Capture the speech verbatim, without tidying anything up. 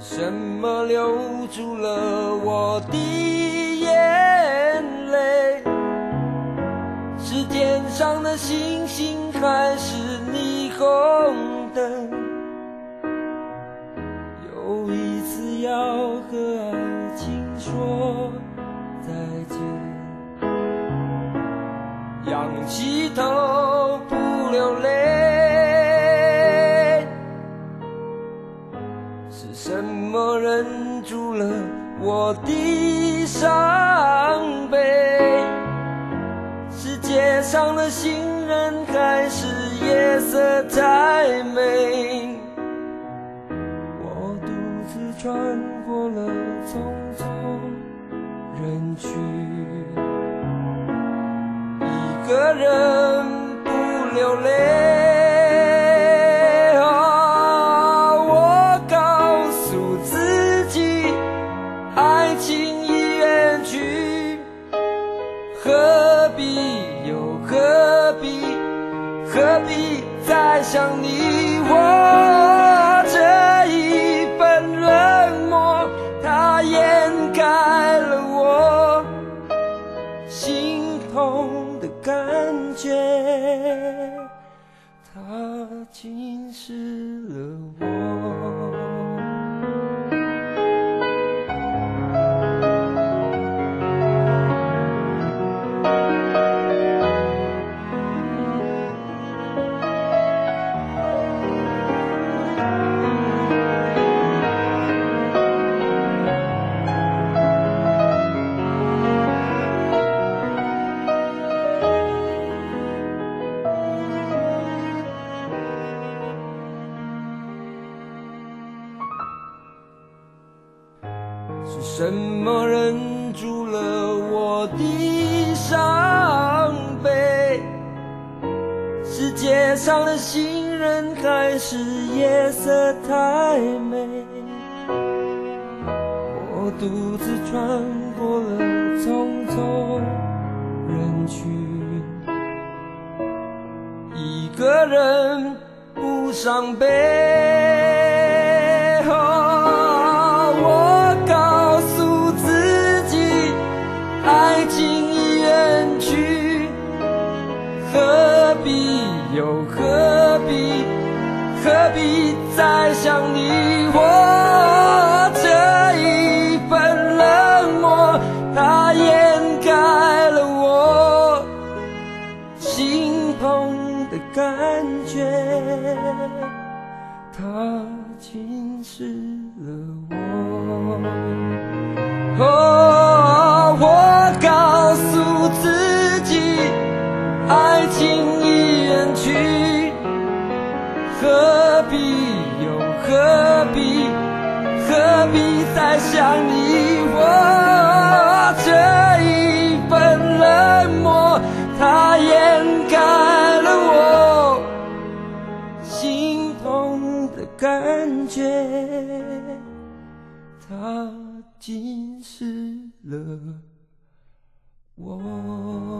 什么留住了我的眼泪？是天上的星星，还是霓虹灯？有一次要和爱情说再见，仰起头不流泪，是什么忍住了我的伤悲？是街上的行人，还是夜色太美？我独自穿过了匆匆人群，一个人不流泪。哦，我告诉自己，爱情已远去，何必又何必，何必再想你？我这一份冷漠，它掩盖了我心痛的感觉，它侵蚀了我。是什么忍住了我的伤悲？是街上的行人，还是夜色太美？我独自穿过了匆匆人群，一个人不伤悲。爱情已远去，何必又何必，何必再想你？我这一份冷漠，它掩盖了我心痛的感觉，它侵蚀了我。哦，我告诉自己，爱情已远去，何必又何必，何必再想你？我这一份冷漠，它掩盖了我心痛的感觉，它侵蚀了我。